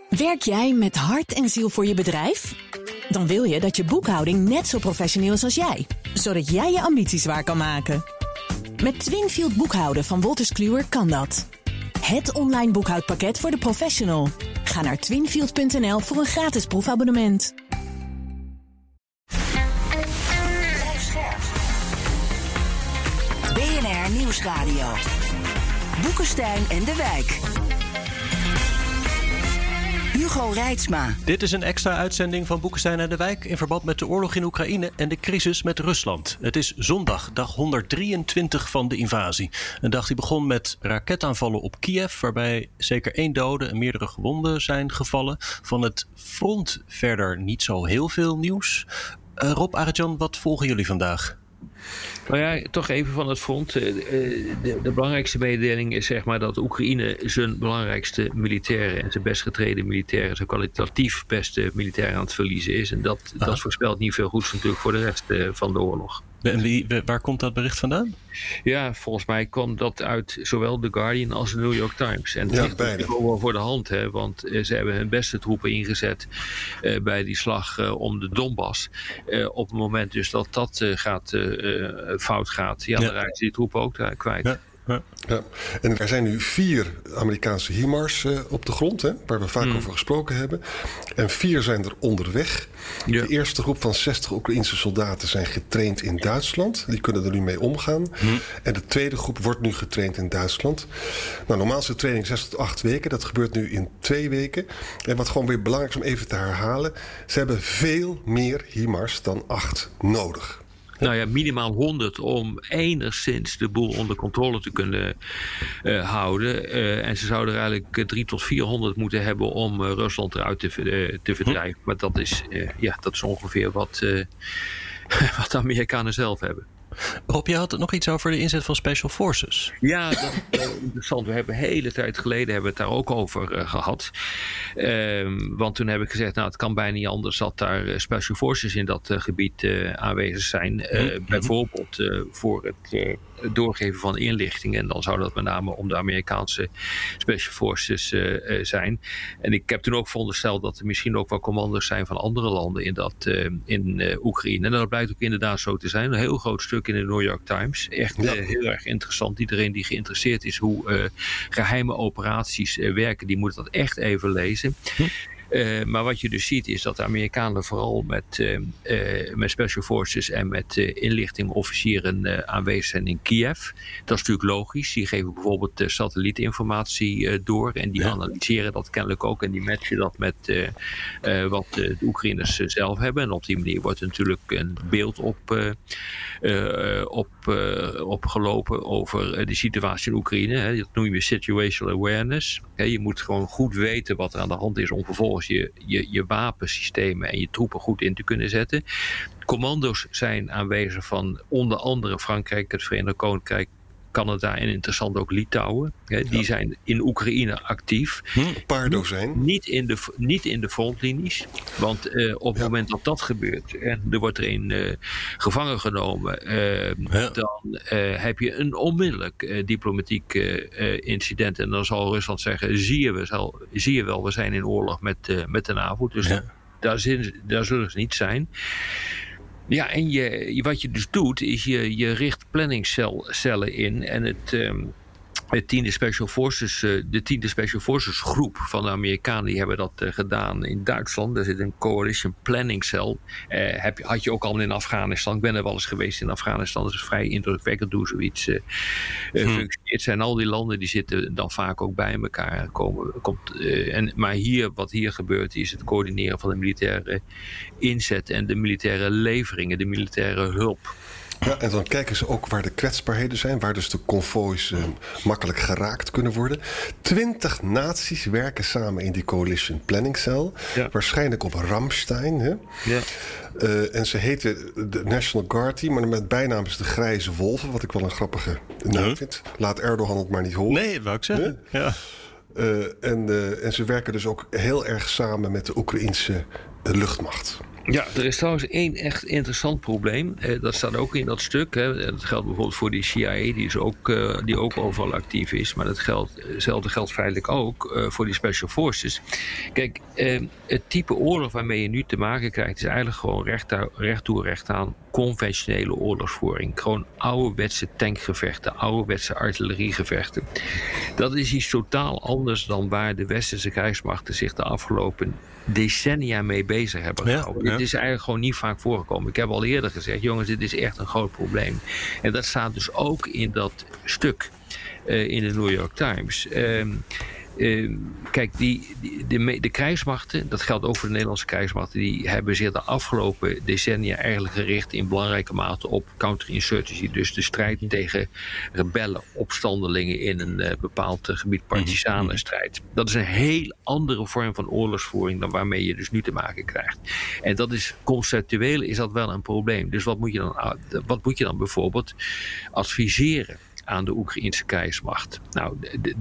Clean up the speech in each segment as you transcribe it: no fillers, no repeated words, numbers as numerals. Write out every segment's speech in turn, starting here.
Werk jij met hart en ziel voor je bedrijf? Dan wil je dat je boekhouding net zo professioneel is als jij, zodat jij je ambities waar kan maken. Met Twinfield boekhouden van Wolters Kluwer kan dat. Het online boekhoudpakket voor de professional. Ga naar twinfield.nl voor een gratis proefabonnement. BNR Nieuwsradio. Boekenstein en de Wijk. Hugo Reitsma. Dit is een extra uitzending van Boekenstein en de Wijk in verband met de oorlog in Oekraïne en de crisis met Rusland. Het is zondag, dag 123 van de invasie. Een dag die begon met raketaanvallen op Kiev, waarbij zeker 1 dode en meerdere gewonden zijn gevallen. Van het front verder niet zo heel veel nieuws. Rob, Arjan, wat volgen jullie vandaag? Nou ja, toch even van het front. De belangrijkste mededeling is zeg maar dat Oekraïne zijn belangrijkste militairen en zijn best getreden militairen, zijn kwalitatief beste militairen aan het verliezen is. En dat voorspelt niet veel goeds natuurlijk voor de rest van de oorlog. En waar komt dat bericht vandaan? Ja, volgens mij kwam dat uit zowel The Guardian als de New York Times. En het ligt natuurlijk wel voor de hand, hè, want ze hebben hun beste troepen ingezet bij die slag om de Donbass. Op het moment dus dat fout gaat, dan raken ze die troepen ook daar kwijt. Ja. En er zijn nu 4 Amerikaanse HIMARS op de grond, hè, waar we vaak over gesproken hebben. En 4 zijn er onderweg. Ja. De eerste groep van 60 Oekraïense soldaten zijn getraind in Duitsland. Die kunnen er nu mee omgaan. En de tweede groep wordt nu getraind in Duitsland. Nou, normaal is de training 6 tot 8 weken. Dat gebeurt nu in 2 weken. En wat gewoon weer belangrijk is om even te herhalen. Ze hebben veel meer HIMARS dan 8 nodig. Nou ja, minimaal 100 om enigszins de boel onder controle te kunnen houden. En ze zouden er eigenlijk 300 tot 400 moeten hebben om Rusland eruit te verdrijven. Maar dat is ongeveer wat de Amerikanen zelf hebben. Rob, je had het nog iets over de inzet van Special Forces. Ja, dat is interessant. We hebben een hele tijd geleden het daar ook over gehad. Want toen heb ik gezegd, het kan bijna niet anders dat daar Special Forces in dat gebied aanwezig zijn. Bijvoorbeeld voor het doorgeven van inlichtingen. En dan zou dat met name om de Amerikaanse Special Forces zijn. En ik heb toen ook verondersteld dat er misschien ook wel commando's zijn van andere landen in Oekraïne. En dat blijkt ook inderdaad zo te zijn. Een heel groot stuk in de New York Times. Echt heel erg interessant. Iedereen die geïnteresseerd is hoe geheime operaties werken, die moet dat echt even lezen. Maar wat je dus ziet is dat de Amerikanen vooral met Special Forces en met inlichtingofficieren aanwezig zijn in Kiev. Dat is natuurlijk logisch. Die geven bijvoorbeeld satellietinformatie door en die analyseren dat kennelijk ook en die matchen dat met wat de Oekraïners zelf hebben. En op die manier wordt er natuurlijk een beeld opgelopen over de situatie in Oekraïne. Hè. Dat noem je situational awareness. Je moet gewoon goed weten wat er aan de hand is om vervolgens je wapensystemen en je troepen goed in te kunnen zetten. Commando's zijn aanwezig van onder andere Frankrijk, het Verenigd Koninkrijk, Canada en interessant ook Litouwen. Die zijn in Oekraïne actief. Een paar dozijn. Niet in de frontlinies. Want op het moment dat dat gebeurt en er wordt er een gevangen genomen, dan heb je een onmiddellijk diplomatiek incident. En dan zal Rusland zeggen, zie je wel, we zijn in oorlog met de NAVO. Dus daar zullen ze niet zijn. Ja, en wat je dus doet, is je richt planningscellen in en de 10e Special Forces groep van de Amerikanen, die hebben dat gedaan in Duitsland. Daar zit een coalition planning cell. Had je ook al in Afghanistan. Ik ben er wel eens geweest in Afghanistan. Dat is vrij indrukwekkend hoe zoiets functioneert. Zijn al die landen die zitten dan vaak ook bij elkaar. Maar wat hier gebeurt is het coördineren van de militaire inzet en de militaire leveringen, de militaire hulp. Ja, en dan kijken ze ook waar de kwetsbaarheden zijn, waar dus de konvoois makkelijk geraakt kunnen worden. 20 naties werken samen in die Coalition Planning Cell. Ja. Waarschijnlijk op Ramstein. Hè? Ja. En ze heten de National Guard Team, maar met bijnaam is de Grijze Wolven, wat ik wel een grappige naam vind. Laat Erdogan het maar niet horen. Nee, dat wou ik zeggen. Ja. En ze werken dus ook heel erg samen met de Oekraïense luchtmacht. Ja, er is trouwens één echt interessant probleem. Dat staat ook in dat stuk. Dat geldt bijvoorbeeld voor die CIA, die ook overal actief is. Maar hetzelfde geldt feitelijk ook voor die Special Forces. Kijk, het type oorlog waarmee je nu te maken krijgt, is eigenlijk gewoon recht toe recht aan conventionele oorlogsvoering. Gewoon ouderwetse tankgevechten, ouderwetse artilleriegevechten. Dat is iets totaal anders dan waar de westerse krijgsmachten zich de afgelopen decennia mee bezig hebben gehouden. Ja. Dit is eigenlijk gewoon niet vaak voorgekomen. Ik heb al eerder gezegd, jongens, dit is echt een groot probleem. En dat staat dus ook in dat stuk in de New York Times. Kijk, de krijgsmachten, dat geldt ook voor de Nederlandse krijgsmachten, die hebben zich de afgelopen decennia eigenlijk gericht in belangrijke mate op counterinsurgency. Dus de strijd tegen rebellen, opstandelingen in een bepaald gebied, partisanenstrijd. Dat is een heel andere vorm van oorlogsvoering dan waarmee je dus nu te maken krijgt. En dat is conceptueel is dat wel een probleem. Dus wat moet je dan bijvoorbeeld adviseren aan de Oekraïnse krijgsmacht? Nou,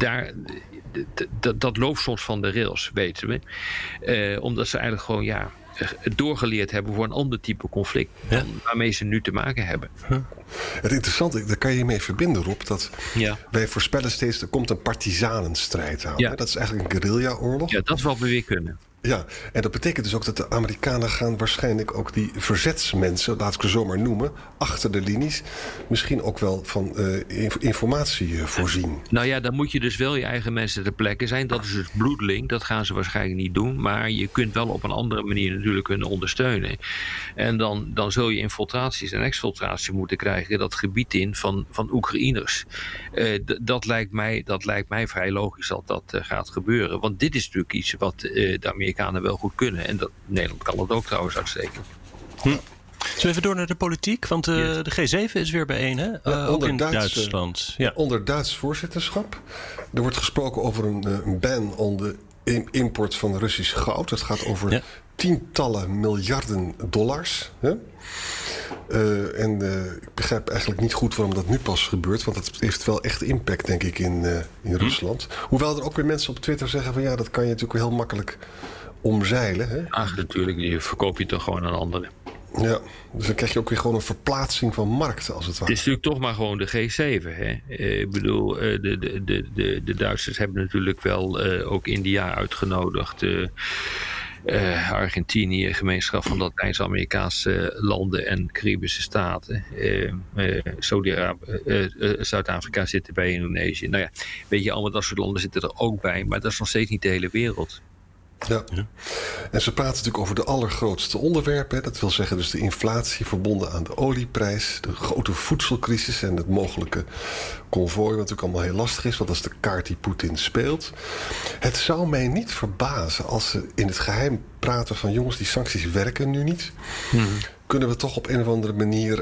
dat loopt soms van de rails, weten we. Omdat ze eigenlijk gewoon doorgeleerd hebben voor een ander type conflict dan waarmee ze nu te maken hebben. Het interessante, daar kan je mee verbinden, Rob, dat wij voorspellen steeds, er komt een partisanenstrijd aan. Ja. Dat is eigenlijk een guerrilla-oorlog. Ja, dat is wat we weer kunnen. Ja, en dat betekent dus ook dat de Amerikanen gaan waarschijnlijk ook die verzetsmensen, laat ik ze zo maar noemen, achter de linies, misschien ook wel van informatie voorzien. Nou ja, dan moet je dus wel je eigen mensen ter plekke zijn. Dat is dus bloedling, dat gaan ze waarschijnlijk niet doen. Maar je kunt wel op een andere manier natuurlijk kunnen ondersteunen. En dan zul je infiltraties en exfiltratie moeten krijgen dat gebied in van Oekraïners. Dat lijkt mij vrij logisch dat dat gaat gebeuren. Want dit is natuurlijk iets wat de Amerikanen wel goed kunnen. En Nederland kan dat ook trouwens uitstekend. Zullen we even door naar de politiek? Want de G7 is weer bijeen, hè? Ook in Duitsland. Onder Duits voorzitterschap. Er wordt gesproken over een ban on de import van Russisch goud. Het gaat over tientallen miljarden dollars. Hè? Ik begrijp eigenlijk niet goed waarom dat nu pas gebeurt. Want dat heeft wel echt impact, denk ik, in Rusland. Hoewel er ook weer mensen op Twitter zeggen van dat kan je natuurlijk heel makkelijk omzeilen. Hè? Ach, natuurlijk. Die verkoop je toch gewoon aan anderen. Ja, dus dan krijg je ook weer gewoon een verplaatsing van markten, als het ware. Het is natuurlijk toch maar gewoon de G7. Hè? Ik bedoel, de Duitsers hebben natuurlijk wel ook India uitgenodigd. Argentinië, gemeenschap van Latijns-Amerikaanse landen en Caribische staten. Zuid-Afrika zit erbij, Indonesië. Nou ja, weet je, allemaal dat soort landen zitten er ook bij. Maar dat is nog steeds niet de hele wereld. Ja. En ze praten natuurlijk over de allergrootste onderwerpen. Dat wil zeggen dus de inflatie verbonden aan de olieprijs, de grote voedselcrisis en het mogelijke konvooi, wat natuurlijk allemaal heel lastig is, want dat is de kaart die Poetin speelt. Het zou mij niet verbazen als ze in het geheim praten van jongens, die sancties werken nu niet. Kunnen we toch op een of andere manier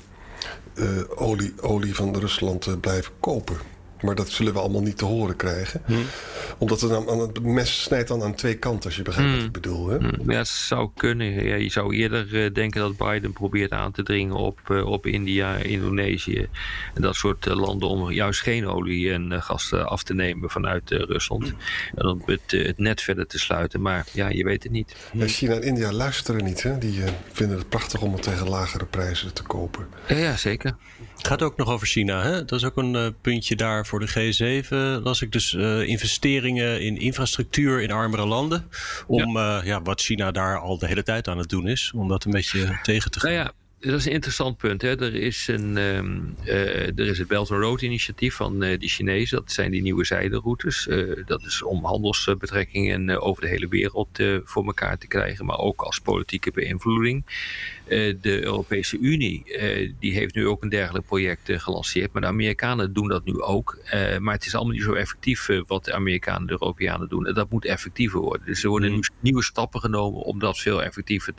olie van Rusland blijven kopen? Maar dat zullen we allemaal niet te horen krijgen. Omdat het mes snijdt dan aan twee kanten, als je begrijpt wat ik bedoel. Hè? Ja, het zou kunnen. Ja, je zou eerder denken dat Biden probeert aan te dringen op India, Indonesië en dat soort landen om juist geen olie en gas af te nemen vanuit Rusland. En dan het net verder te sluiten. Maar ja, je weet het niet. Ja, China en India luisteren niet. Hè? Die vinden het prachtig om het tegen lagere prijzen te kopen. Ja, zeker. Het gaat ook nog over China, hè? Dat is ook een puntje daar voor de G7. Las ik dus investeringen in infrastructuur in armere landen. Om wat China daar al de hele tijd aan het doen is. Om dat een beetje tegen te gaan. Nou ja, dat is een interessant punt. Hè? Er is het Belt and Road initiatief van de Chinezen. Dat zijn die nieuwe zijderoutes. Dat is om handelsbetrekkingen over de hele wereld voor elkaar te krijgen. Maar ook als politieke beïnvloeding. De Europese Unie die heeft nu ook een dergelijk project gelanceerd. Maar de Amerikanen doen dat nu ook. Maar het is allemaal niet zo effectief wat de Amerikanen en de Europeanen doen. En dat moet effectiever worden. Dus er worden nu nieuwe stappen genomen om dat veel effectiever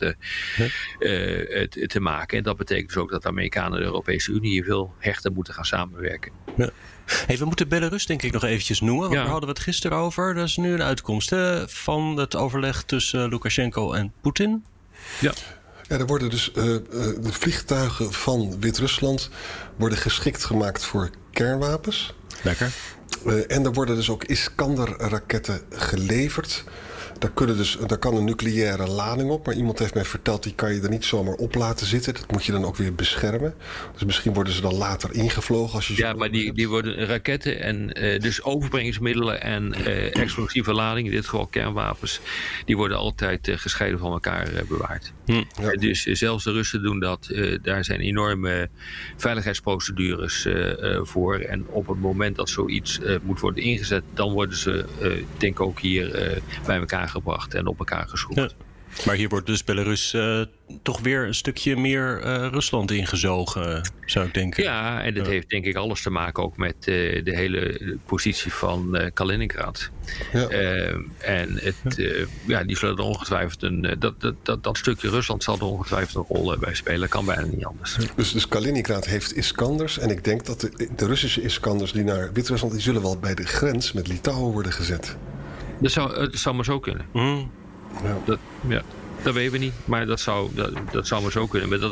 te maken. En dat betekent dus ook dat de Amerikanen en de Europese Unie hier veel hechter moeten gaan samenwerken. Ja. Hey, we moeten Belarus denk ik nog eventjes noemen. Want daar hadden we het gisteren over. Dat is nu een uitkomst van het overleg tussen Lukashenko en Poetin. Ja. Ja, er worden dus de vliegtuigen van Wit-Rusland worden geschikt gemaakt voor kernwapens. Lekker. En er worden dus ook Iskander-raketten geleverd Daar kan een nucleaire lading op. Maar iemand heeft mij verteld, die kan je er niet zomaar op laten zitten. Dat moet je dan ook weer beschermen. Dus misschien worden ze dan later ingevlogen. Als je ja, maar die worden raketten en dus overbrengingsmiddelen en explosieve ladingen, in dit geval kernwapens, die worden altijd gescheiden van elkaar bewaard. Ja. Dus zelfs de Russen doen dat. Daar zijn enorme veiligheidsprocedures voor. En op het moment dat zoiets moet worden ingezet, dan worden ze, denk ik ook hier bij elkaar gebracht en op elkaar geschroefd. Ja. Maar hier wordt dus Belarus toch weer een stukje meer Rusland ingezogen, zou ik denken. Ja, en dat heeft denk ik alles te maken ook met de hele positie van Kaliningrad. Ja. En die zullen er ongetwijfeld dat stukje Rusland zal er ongetwijfeld een rol bij spelen. Dat kan bijna niet anders. Dus Kaliningrad heeft Iskanders. En ik denk dat de Russische Iskanders die naar Wit-Rusland, die zullen wel bij de grens met Litouwen worden gezet. Dat zou maar zo kunnen. Ja. Dat weten we niet, maar dat zou maar zo kunnen. Maar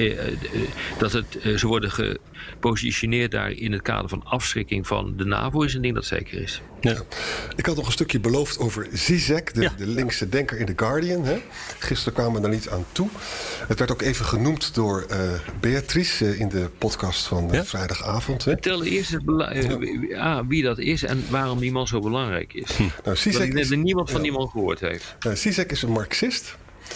ze worden gepositioneerd daar in het kader van afschrikking van de NAVO is een ding dat zeker is. Ja. Ik had nog een stukje beloofd over Zizek, de linkse denker in The Guardian. Hè? Gisteren kwamen we daar niet aan toe. Het werd ook even genoemd door Beatrice in de podcast van vrijdagavond. Hè? Vertel eerst wie dat is en waarom die man zo belangrijk is. Zizek dat niemand van die man gehoord heeft. Zizek is een Marxist.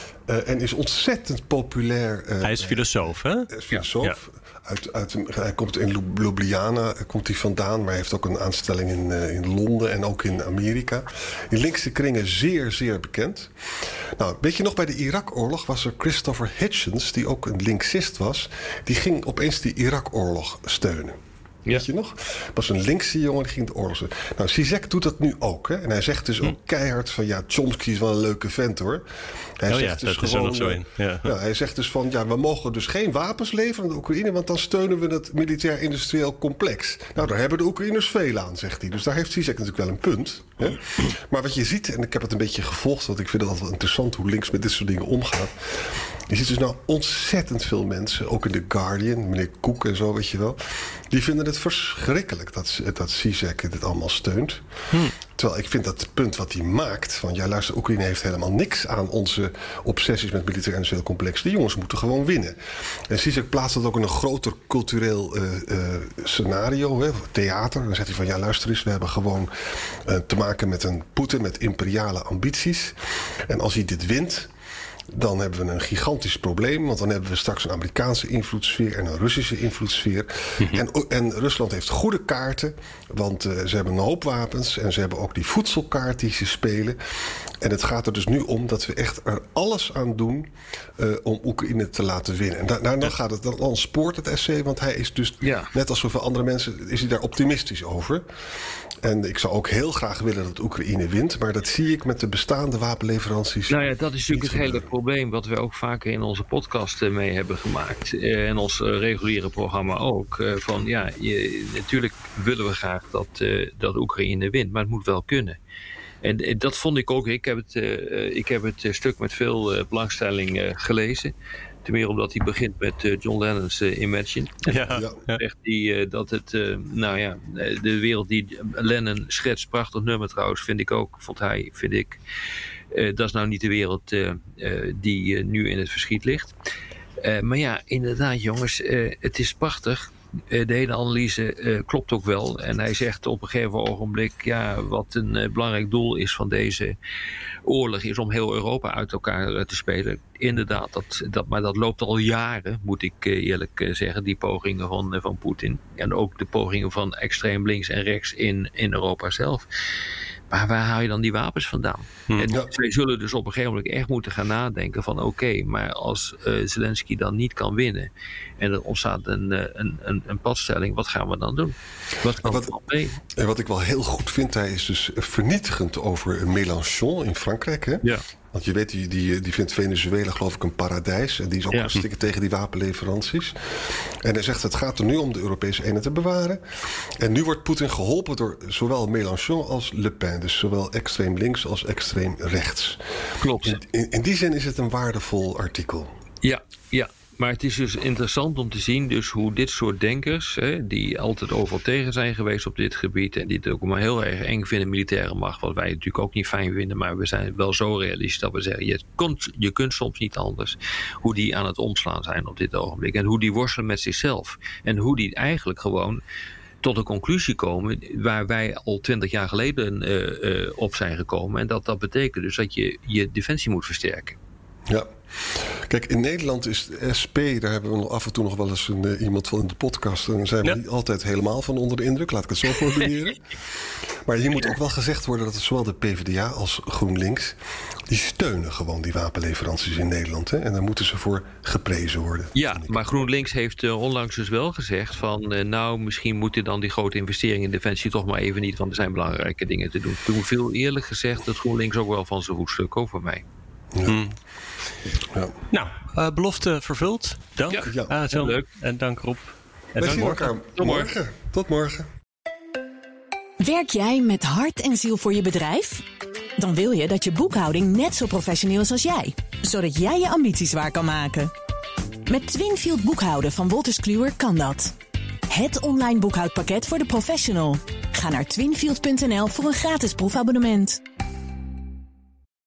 En is ontzettend populair. Hij is filosoof, hè? Hij is filosoof. Ja. Hij komt in Ljubljana vandaan, maar hij heeft ook een aanstelling in Londen en ook in Amerika. In linkse kringen zeer, zeer bekend. Nou, weet je nog, bij de Irak-oorlog was er Christopher Hitchens, die ook een linksist was. Die ging opeens die Irak-oorlog steunen. Ja. Weet je nog? Dat was een linkse jongen, die ging de oorlog steunen. Nou, Zizek doet dat nu ook. Hè? En hij zegt dus ook keihard van, Chomsky is wel een leuke vent, hoor. Hij zegt dus dat gewoon, is er nog zo in. Ja, hij zegt dus van, we mogen dus geen wapens leveren aan de Oekraïne, want dan steunen we het militair-industrieel complex. Nou, daar hebben de Oekraïners veel aan, zegt hij. Dus daar heeft Zizek natuurlijk wel een punt. Hè? Maar wat je ziet, en ik heb het een beetje gevolgd, want ik vind het altijd wel interessant hoe links met dit soort dingen omgaat. Je ziet dus nou ontzettend veel mensen, ook in The Guardian, meneer Koek en zo, weet je wel, die vinden het verschrikkelijk dat Zizek dit allemaal steunt. Terwijl ik vind dat het punt wat hij maakt, van luister, Oekraïne heeft helemaal niks aan onze obsessies met militair-industrieel complex. De jongens moeten gewoon winnen. En Zizek plaatst dat ook in een groter cultureel scenario, hè, theater. Dan zegt hij van, luister eens, we hebben gewoon te maken met een Poetin met imperiale ambities. En als hij dit wint, dan hebben we een gigantisch probleem. Want dan hebben we straks een Amerikaanse invloedssfeer en een Russische invloedssfeer. En Rusland heeft goede kaarten. Want ze hebben een hoop wapens. En ze hebben ook die voedselkaart die ze spelen. En het gaat er dus nu om dat we echt er alles aan doen om Oekraïne te laten winnen. En dan gaat het, dan spoort het SC. Want hij is dus, net als zoveel andere mensen, is hij daar optimistisch over. En ik zou ook heel graag willen dat Oekraïne wint. Maar dat zie ik met de bestaande wapenleveranties. Nou ja, dat is natuurlijk het hele probleem wat we ook vaker in onze podcast mee hebben gemaakt. En ons reguliere programma ook. Natuurlijk willen we graag dat Oekraïne wint. Maar het moet wel kunnen. En dat vond ik ook. Ik heb het stuk met veel belangstelling gelezen. Ten meer omdat hij begint met John Lennon's Imagine. Zegt hij dat het, de wereld die Lennon schetst, prachtig nummer trouwens, vind ik. Dat is nou niet de wereld die nu in het verschiet ligt. Maar inderdaad jongens, het is prachtig. De hele analyse klopt ook wel. En hij zegt op een gegeven ogenblik, wat een belangrijk doel is van deze oorlog is om heel Europa uit elkaar te spelen. Inderdaad, maar dat loopt al jaren, moet ik eerlijk zeggen, die pogingen van Poetin. En ook de pogingen van extreem links en rechts in Europa zelf. Maar waar haal je dan die wapens vandaan? En zij zullen dus op een gegeven moment echt moeten gaan nadenken van oké, maar als Zelensky dan niet kan winnen en er ontstaat een padstelling, wat gaan we dan doen? En wat ik wel heel goed vind, hij is dus vernietigend over Mélenchon in Frankrijk. Hè? Ja. Want je weet, die vindt Venezuela geloof ik een paradijs. En die is ook hartstikke tegen die wapenleveranties. En hij zegt, het gaat er nu om de Europese eenheid te bewaren. En nu wordt Poetin geholpen door zowel Mélenchon als Le Pen. Dus zowel extreem links als extreem rechts. Klopt. In die zin is het een waardevol artikel. Ja. Maar het is dus interessant om te zien dus hoe dit soort denkers, die altijd overal tegen zijn geweest op dit gebied en die het ook maar heel erg eng vinden, militaire macht, wat wij natuurlijk ook niet fijn vinden, maar we zijn wel zo realistisch dat we zeggen, je kunt soms niet anders, hoe die aan het omslaan zijn op dit ogenblik en hoe die worstelen met zichzelf en hoe die eigenlijk gewoon tot een conclusie komen waar wij al 20 jaar geleden op zijn gekomen. En dat betekent dus dat je defensie moet versterken. Ja. Kijk, in Nederland is de SP, daar hebben we af en toe nog wel eens iemand van in de podcast. En daar zijn we niet altijd helemaal van onder de indruk, laat ik het zo formuleren. Maar hier moet ook wel gezegd worden dat zowel de PvdA als GroenLinks, die steunen gewoon die wapenleveranties in Nederland. Hè? En daar moeten ze voor geprezen worden. Ja, maar GroenLinks heeft onlangs dus wel gezegd van misschien moeten dan die grote investeringen in defensie toch maar even niet, want er zijn belangrijke dingen te doen. Toen viel eerlijk gezegd dat GroenLinks ook wel van zijn voetstuk over mij. Ja. Ja. Nou, belofte vervuld. Dank. Ja. Leuk. En dank Rob. En wij zien elkaar morgen. Tot morgen. Werk jij met hart en ziel voor je bedrijf? Dan wil je dat je boekhouding net zo professioneel is als jij, zodat jij je ambities waar kan maken. Met Twinfield boekhouden van Wolters Kluwer kan dat. Het online boekhoudpakket voor de professional. Ga naar twinfield.nl voor een gratis proefabonnement.